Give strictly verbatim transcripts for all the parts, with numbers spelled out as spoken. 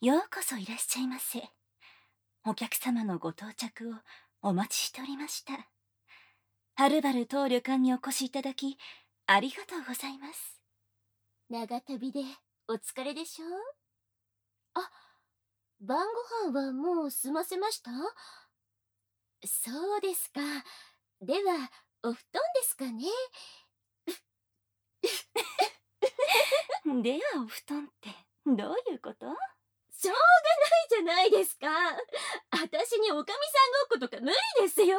ようこそいらっしゃいませ。お客様のご到着をお待ちしておりました。はるばる当旅館にお越しいただきありがとうございます。 長旅でお疲れでしょう。あ、晩ご飯はもう済ませました？そうですか。ではお布団ですかね。 ではお布団ってどういうこと？ しょうがないじゃないですか。あたしにおかみさんごっことか無理ですよ。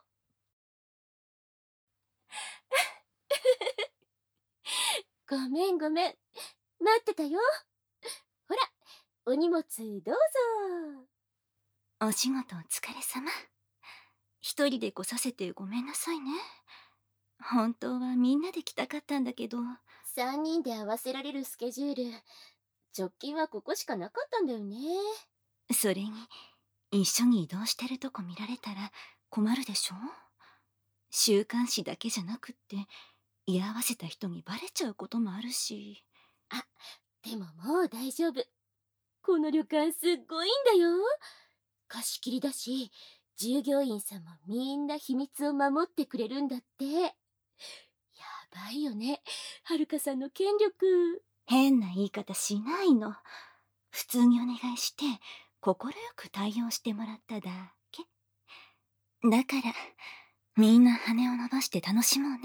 ごめんごめん、待ってたよ。ほら、お荷物どうぞ。 お仕事お疲れ様。一人で来させてごめんなさいね。本当はみんなで来たかったんだけど。 さんにんで合わせられるスケジュール、直近はここしかなかったんだよね。 それに一緒に移動してるとこ見られたら困るでしょ。週刊誌だけじゃなくって居合わせた人にバレちゃうこともあるし。 あ、でももう大丈夫。この旅館すっごいんだよ。貸し切りだし、従業員さんもみんな秘密を守ってくれるんだって。やばいよね、はるかさんの権力。 変な言い方しないの。普通にお願いして快く対応してもらっただけ。だからみんな羽を伸ばして楽しもうね。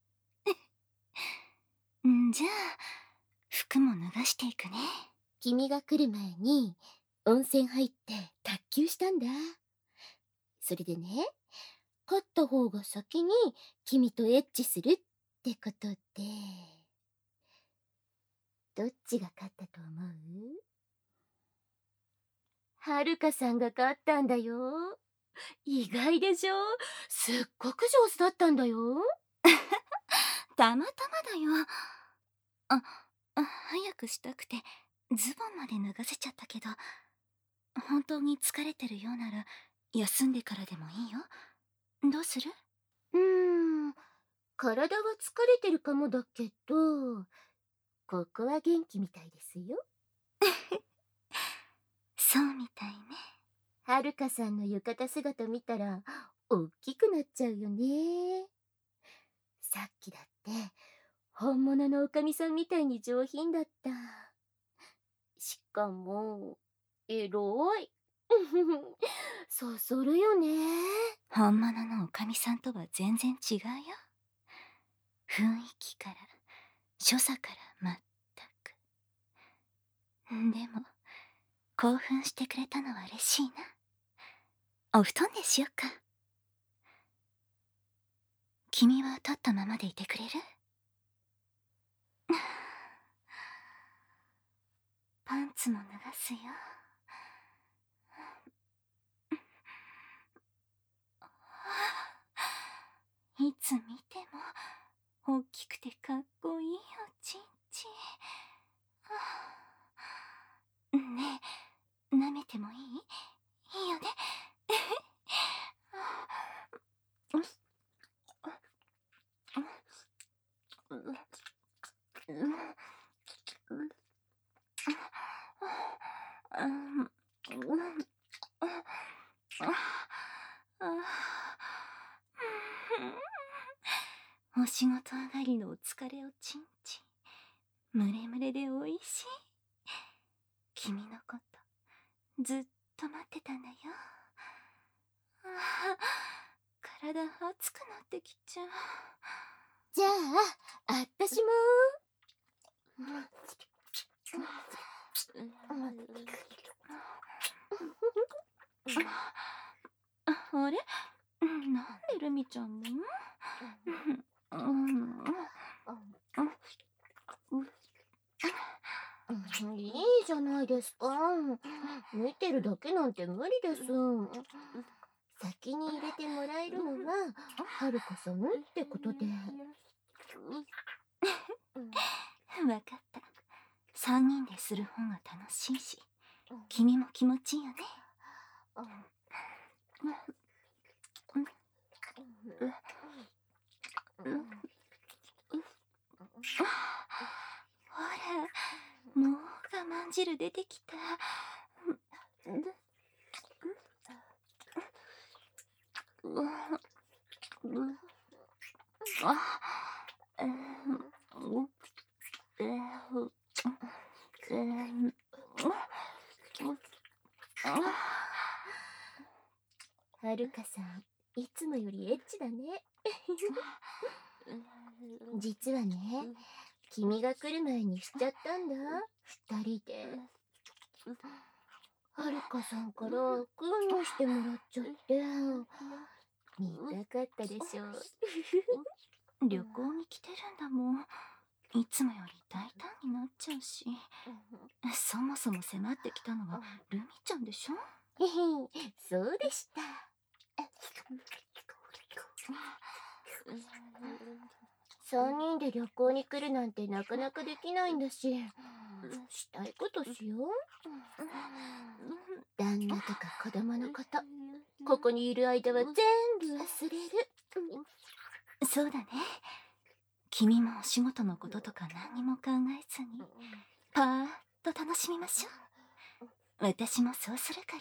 んじゃあ服も脱がしていくね。 君が来る前に温泉入って卓球したんだ。それでね、勝った方が先に君とエッチするってことで、どっちが勝ったと思う？はるかさんが勝ったんだよ。意外でしょ？すっごく上手だったんだよ。 たまたまだよ。あ、あ早くしたくてズボンまで脱がせちゃったけど、本当に疲れてるようなら休んでからでもいいよ。どうする？ うーん、体は疲れてるかもだけど、ここは元気みたいですよ。 そうみたいね。 はるかさんの浴衣姿見たら大きくなっちゃうよね。さっきだって本物のおかみさんみたいに上品だった。しかもエロい。そそるよね。 本物のおかみさんとは全然違うよ。雰囲気から所作から全く。でも興奮してくれたのは嬉しいな。お布団でしよっか。君は立ったままでいてくれる？パンツも脱がすよ。いつ見ても大きくてかっこいいおちんちん。ねえ、舐めてもいい？いいよね。お仕事上がりのお疲れおちんちん、ムレムレでおいしい。君のことずっと待ってたんだよ。あ体熱くなってきちゃう。 じゃあ、あったしも。 あれ、なんでルミちゃんも？ いいじゃないですか。見てるだけなんて無理です。先に入れてもらえるのははるかさんってことで。 わかった。三人でする方が楽しいし、君も気持ちいいよね。ほら、もう我慢汁出てきた。 はるかさん、いつもよりエッチだね。実はね、君が来る前にしちゃったんだ、二人で。はるかさんからクンのしてもらっちゃって。見たかったでしょ。 旅行に来てるんだもん。いつもより大胆になっちゃうし。そもそも迫ってきたのはルミちゃんでしょ。 へへ、そうでした。三人で旅行に来るなんてなかなかできないんだし、したいことしよう。旦那とか子供のこと、ここにいる間は全部忘れる。 そうだね。君もお仕事のこととか何にも考えずにパーッと楽しみましょう。私もそうするから。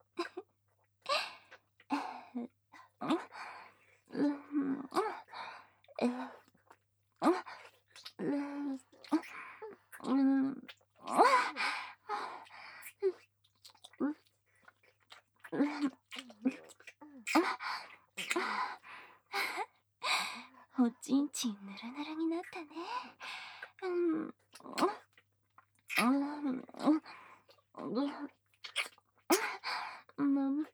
おちんちんぬるぬるになったね。うんうん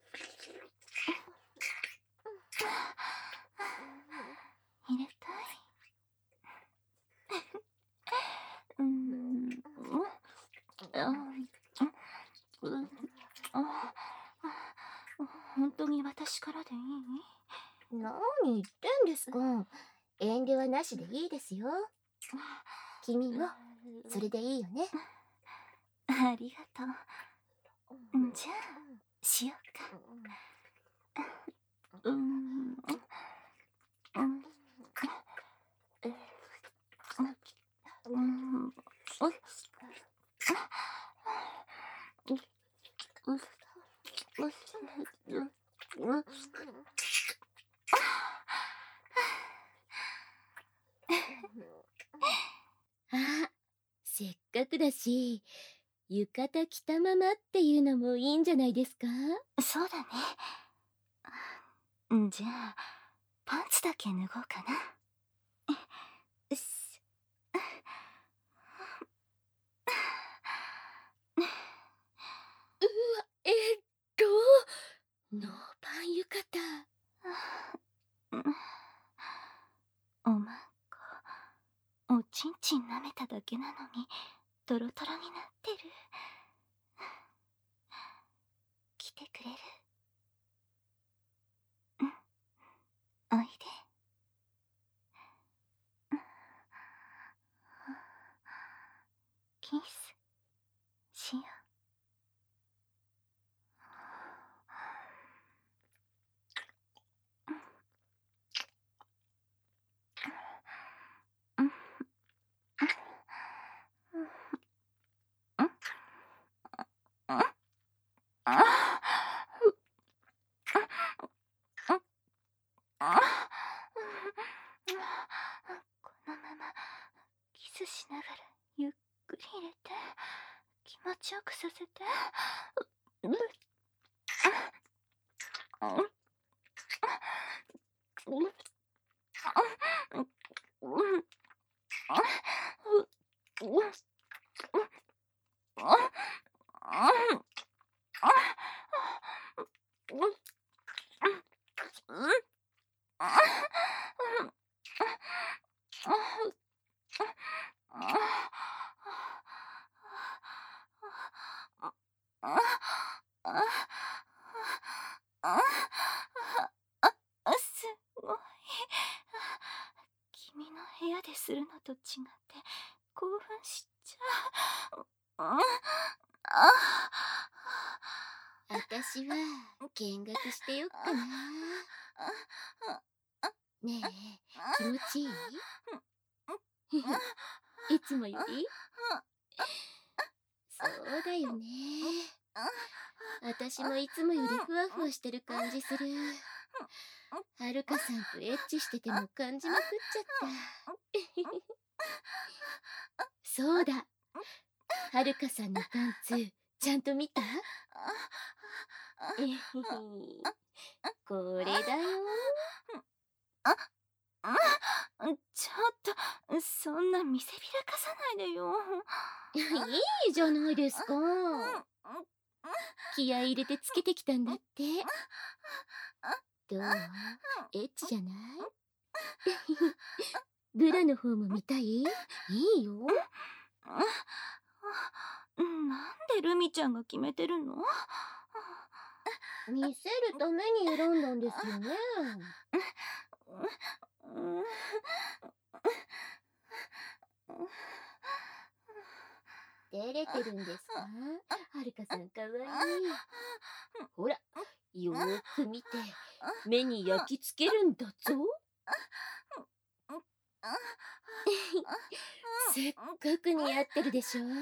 入れたい。うん本当に私からでいい？ 何言ってんですか。遠慮はなしでいいですよ。君もそれでいいよね。 ありがとう。じゃあしようか。うんうんあ、せっかくだし、浴衣着たままっていうのもいいんじゃないですか。 そうだね。じゃあパンツだけ脱ごうかな。 うわ、えっとノーパン浴衣。 おまんこ、おちんちん舐めただけなのにトロトロになってる。来てくれる？うん、おいで。キスしよう。このままキスしながらゆっくり入れて気持ちよくさせて。すごい。君の部屋でするのと違って興奮しちゃう。 私は見学してよっかな。ねえ、気持ちいい？いつもより？そうだよね。 私もいつもよりふわふわしてる感じする。はるかさんとエッチしてても感じまくっちゃった。そうだ、はるかさんのパンツちゃんと見た？えへへ、これだよ。 ちょっと、そんな見せびらかさないでよ。 いいじゃないですか。気合い入れてつけてきたんだって。どう？エッチじゃない？ブラの方も見たい？いいよ。 なんでルミちゃんが決めてるの？ 見せるために選んだんですよね。照れてるんですか？はるかさんかわいい。ほら、よーく見て、目に焼き付けるんだぞ。すっごく似合ってるでしょ。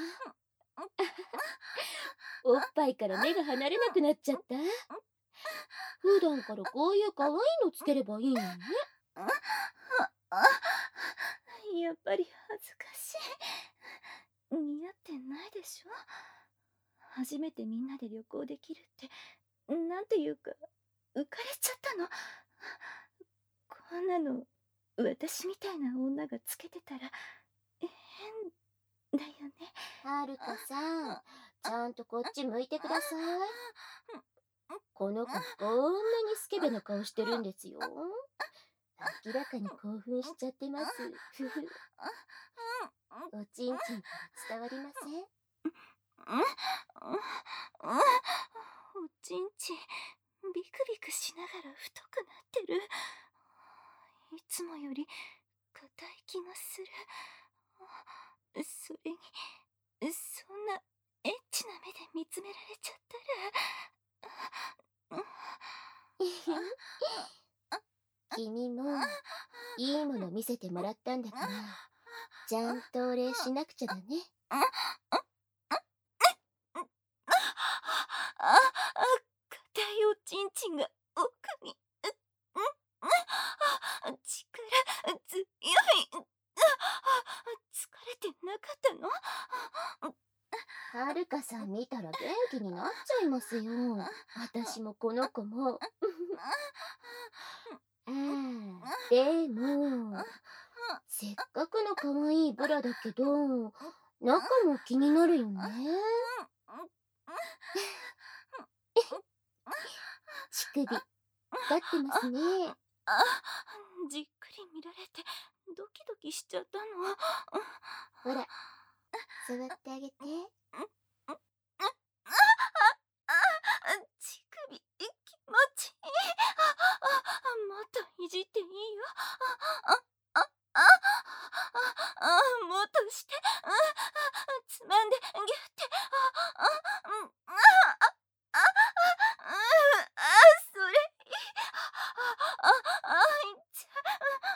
おっぱいから目が離れなくなっちゃった。普段からこういう可愛いのつければいいのにね。 やっぱり恥ずかしい。似合ってないでしょ。初めてみんなで旅行できるって、なんていうか浮かれちゃったの。こんなの私みたいな女がつけてたら変だよね。 はるかさん、ちゃんとこっち向いてください。この子こんなにスケベな顔してるんですよ。明らかに興奮しちゃってます。ふふ。おちんちんから伝わりません？ おちんちんビクビクしながら太くなってる。いつもより硬い気がする。それにそんなエッチな目で見つめられちゃったら君もいいもの見せてもらったんだから、ちゃんとお礼しなくちゃだね。 硬いおちんちんが奥に。力強い。疲れてなかったの？ はるかさん見たら元気になっちゃいますよ。私もこの子も。ああ、でも、せっかくの可愛いブラだけど、中も気になるよね。乳首、立ってますね。 じっくり見られてドキドキしちゃったの。 ほら、座ってあげて。 乳首気持ちいい。もっといじっていいよ。もっとして。つまんでギュッて。それいい。あいっちゃ。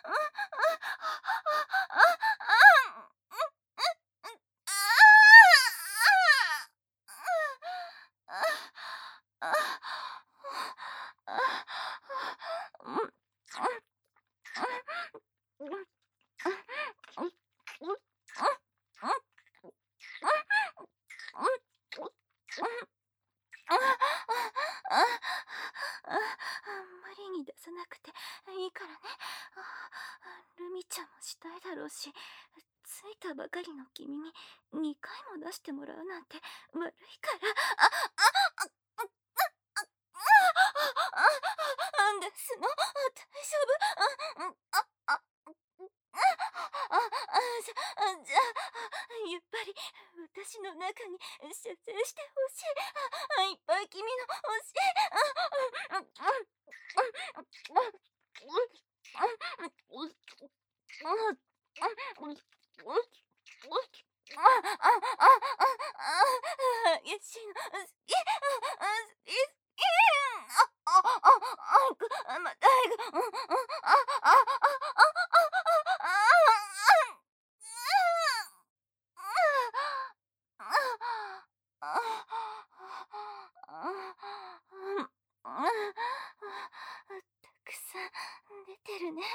無理に出さなくていいからね。ルミちゃんもしたいだろうし、ついたばかりの君ににかいも出してもらうなんて悪いから。ですの？大丈夫？じゃ、じゃあ、やっぱり私の中に射精してほしい。いっぱい君の欲しい。激しいの好き。好き。またいく。 たくさん出てるね。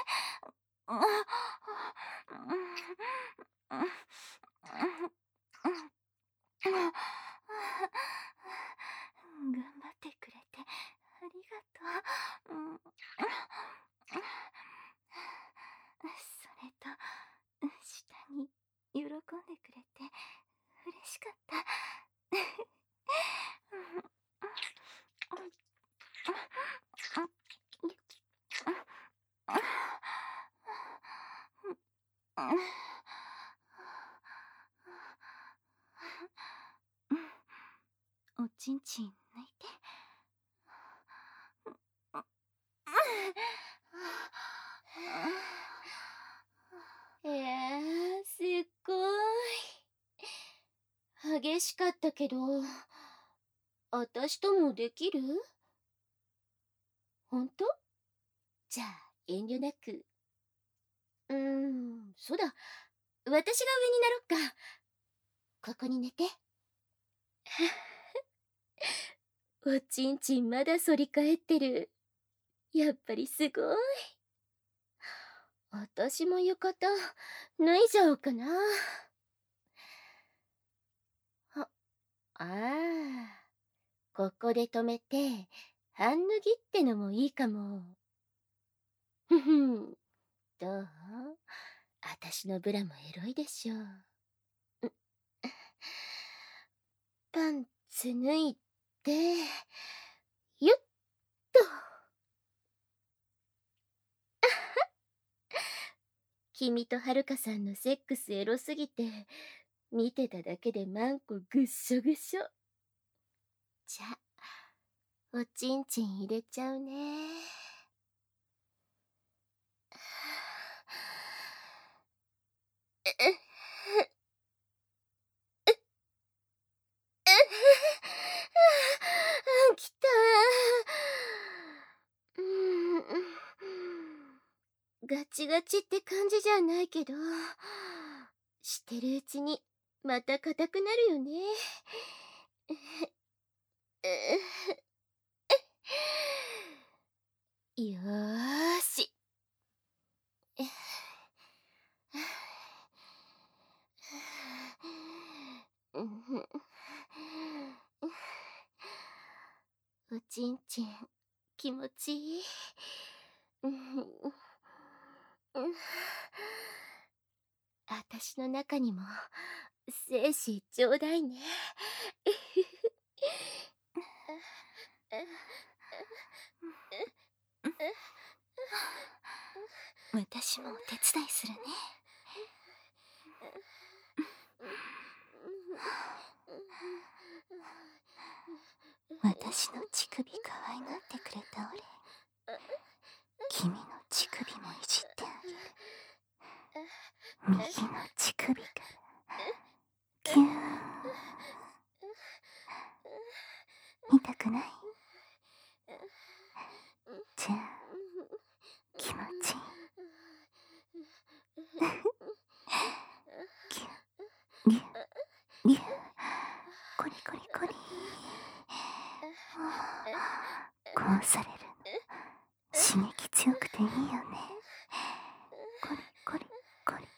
頑張ってくれてありがとう。それと、下に喜んでくれて嬉しかった。おちんちん抜いて。 えー、すっごい。激しかったけど、あたしともできる？ほんと？じゃあ、遠慮なく。うーん、そうだ。私が上になろっか。ここに寝て。おちんちんまだ反り返ってる。やっぱりすごい。あたしも浴衣脱いじゃおうかな。あ、ああ。ここで止めて、半脱ぎってのもいいかも。ふふん。どう？あたしのブラもエロいでしょ。パンツ脱いで、よっと。君とはるかさんのセックスエロすぎて、見てただけでマンコぐっしょぐしょ。じゃ、おちんちん入れちゃうね。きたー。うんガチガチって感じじゃないけど、してるうちにまた硬くなるよね。よーし。おちんちん気持ちいい。あたしの中にも精子ちょうだいね。 私もお手伝いするね。私の乳首可愛がってくれたお礼、君の乳首もいじってあげる。右の乳首からギューン。痛くない？じゃあ気持ちいい。ギュギュギュコリコリコリ。こうされるの刺激強くていいよね。コリコリコリ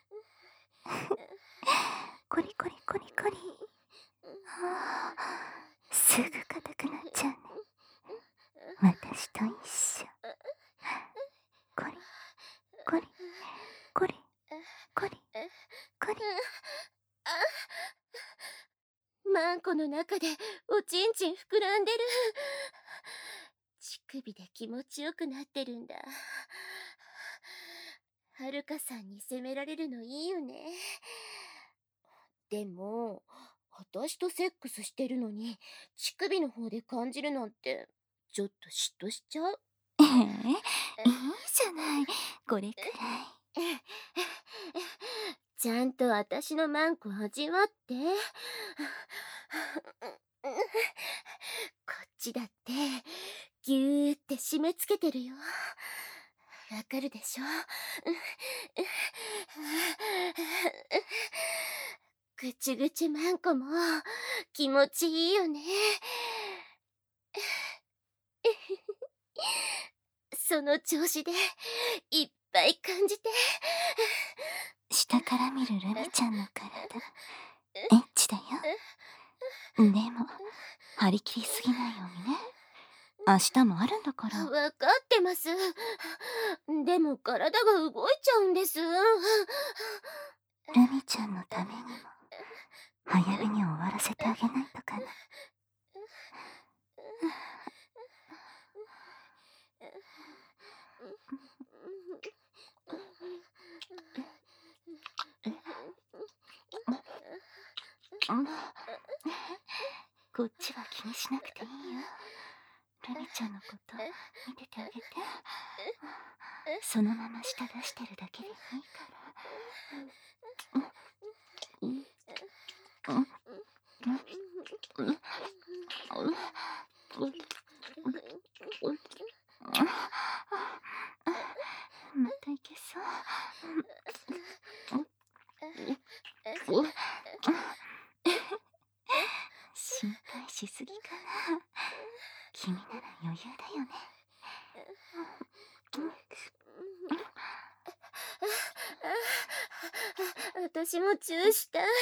コリコリコリコリ。あー、すぐ硬くなっちゃうね。私と一緒。コリコリコリコリコリ。 マンコの中でおちんちん膨らんでる。乳首で気持ちよくなってるんだ。はるかさんに責められるのいいよね。でも、あたしとセックスしてるのに乳首の方で感じるなんてちょっと嫉妬しちゃう。 ええ、いいじゃない、これくらい。 ちゃんとあたしのマンコ味わって。こっちだってぎゅーって締め付けてるよ。わかるでしょ？ぐちゅぐちゅマンコも気持ちいいよね。 その調子でいっぱい感じて。 下から見るルミちゃんの体、エッチだよ。でも張り切りすぎないようにね。明日もあるんだから。 わかってます。でも体が動いちゃうんです。ルミちゃんのためにも早めに終わらせてあげないとかな。こっちは気にしなくていいよ。ルミちゃんのこと見ててあげて。そのまま舌出してるだけでいいから。またいけそう。心配しすぎかな。君なら余裕だよね。 私もチューしたい。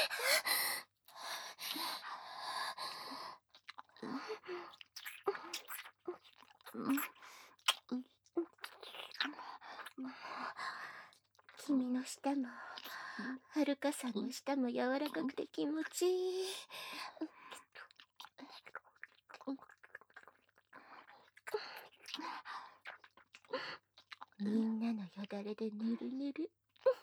君の舌もはるかさんの舌も柔らかくて気持ちいい。みんなのよだれでぬるぬる。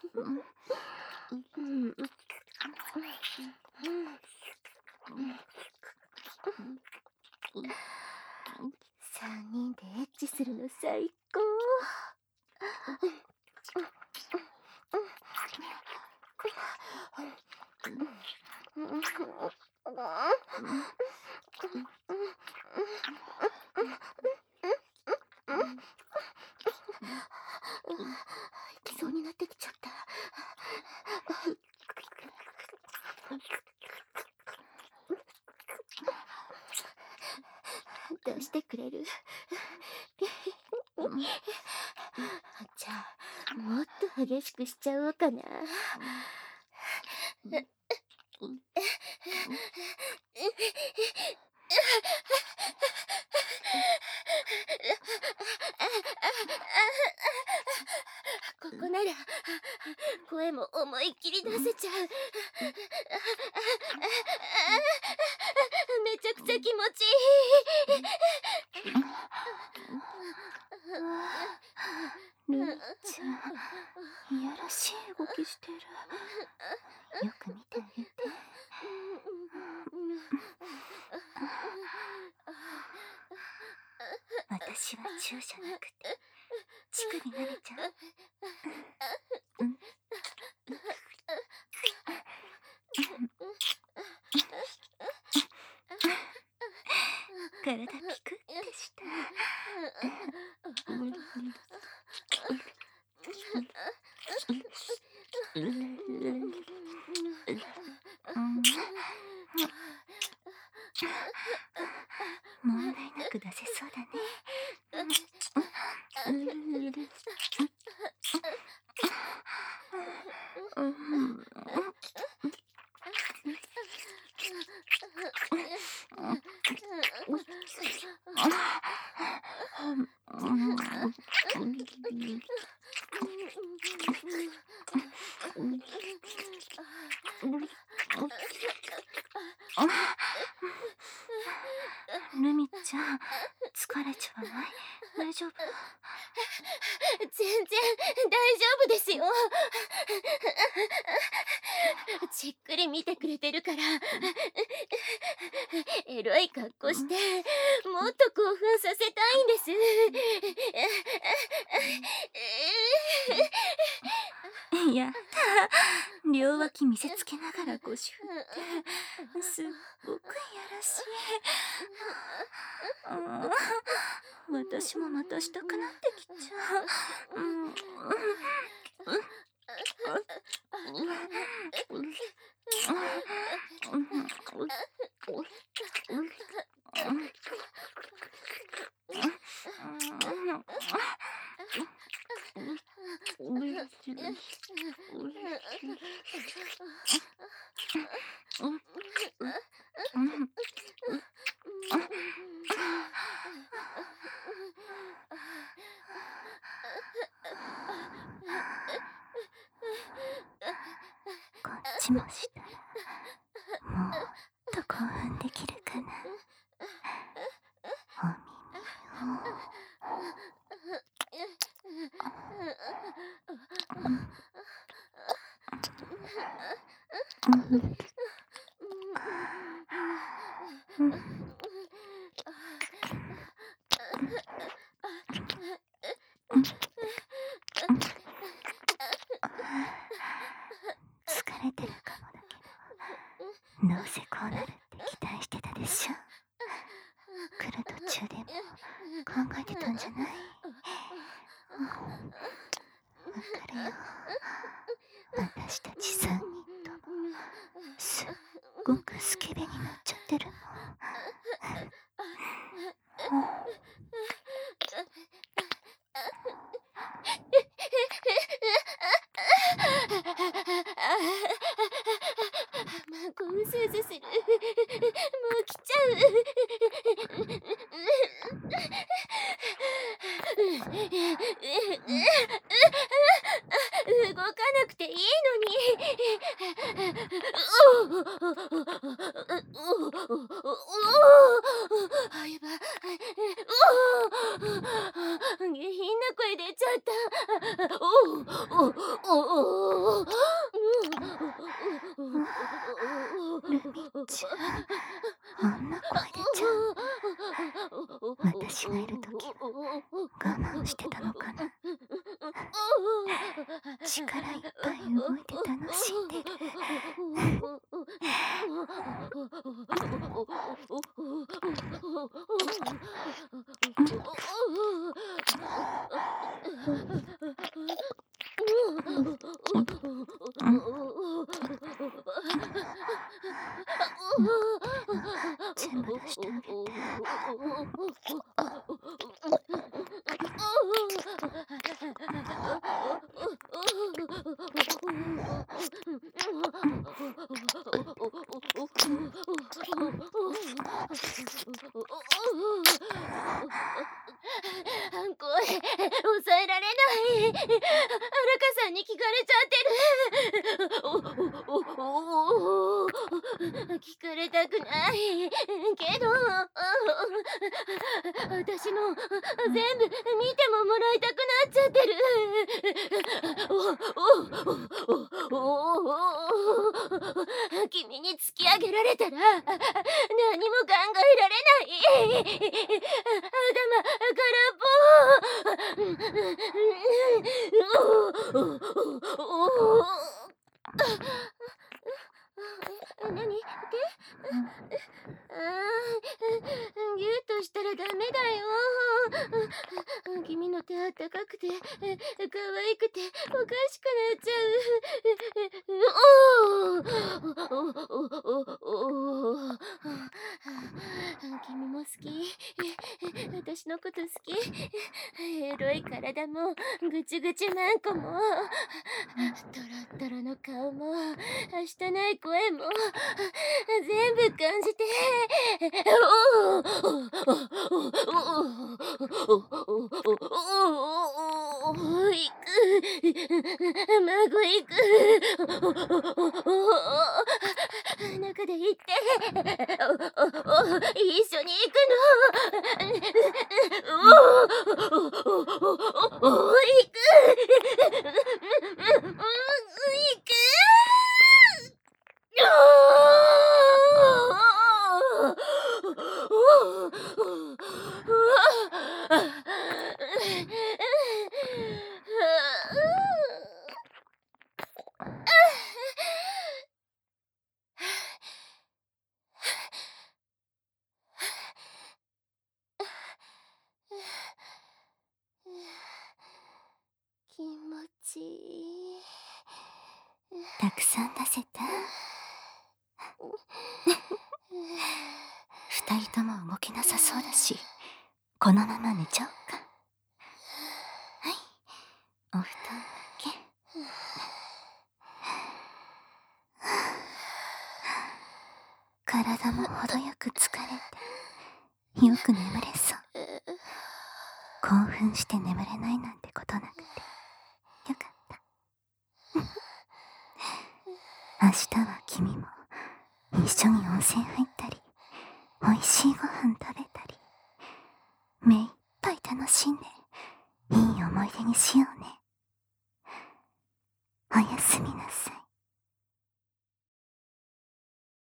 三人でエッチするの最高。行きそうになってきちゃった。出してくれる？じゃあもっと激しくしちゃおうかな。ここなら声も思いっきり出せちゃう。めちゃくちゃ気持ちいい。 ルミちゃん、いやらしい動きしてる。よく見てあげて。私はチューじゃなくてチクになれちゃう。うん。体ピクってした。問題なく出せそうだね。ルミちゃん、疲れちゃわない？大丈夫？ 全然大丈夫ですよ。じっくり見てくれてるからエロい格好してもっと興奮させたいんです。 やだ、両脇見せつけながら腰振ってすっごくいやらしい。私もまたしたくなってきちゃう。 こっちもしたらもっと興奮できるかな。お耳を疲れてるかもだけど、どうせこうなるって期待してたでしょ。来る途中でも考えてたんじゃない？わかるよ。私たちさんにんともすっごくスケベになっちゃってるもん。 孫うずうずする。もう来ちゃう。動かなくていいのに。あ、やば。下品な声出ちゃった。 ルミちゃん、あんな声出ちゃう。私がいるときは我慢してたのかな。力いっぱい動いて楽しんでる。全部出してあげて。 声抑えられない。アラカさんに聞かれちゃってる。聞かれたくないけど、私も全部見てももらいたくなっちゃってる。君に突き上げられたら何も考えられない。頭空っぽ。何って？ああ、ギュッとしたらダメだよ。君の手あったかくて可愛くておかしくなっちゃう。君も好き。私のこと好き。エロい体もぐちぐちマンコもトロットロの顔もはしたない声も全部感じて。行く。孫行く。中で行って。一緒に行くの。行く。行く。気持ちいい。 たくさん出せた？二人とも動けなさそうだし、このまま寝ちゃおうか。はい、お布団だけ。 体も程よく疲れてよく眠れそう。興奮して眠れないなんてことなくてよかった。明日は君も一緒に温泉入ったり、おいしいご飯食べたり、目いっぱい楽しんでいい思い出にしようね。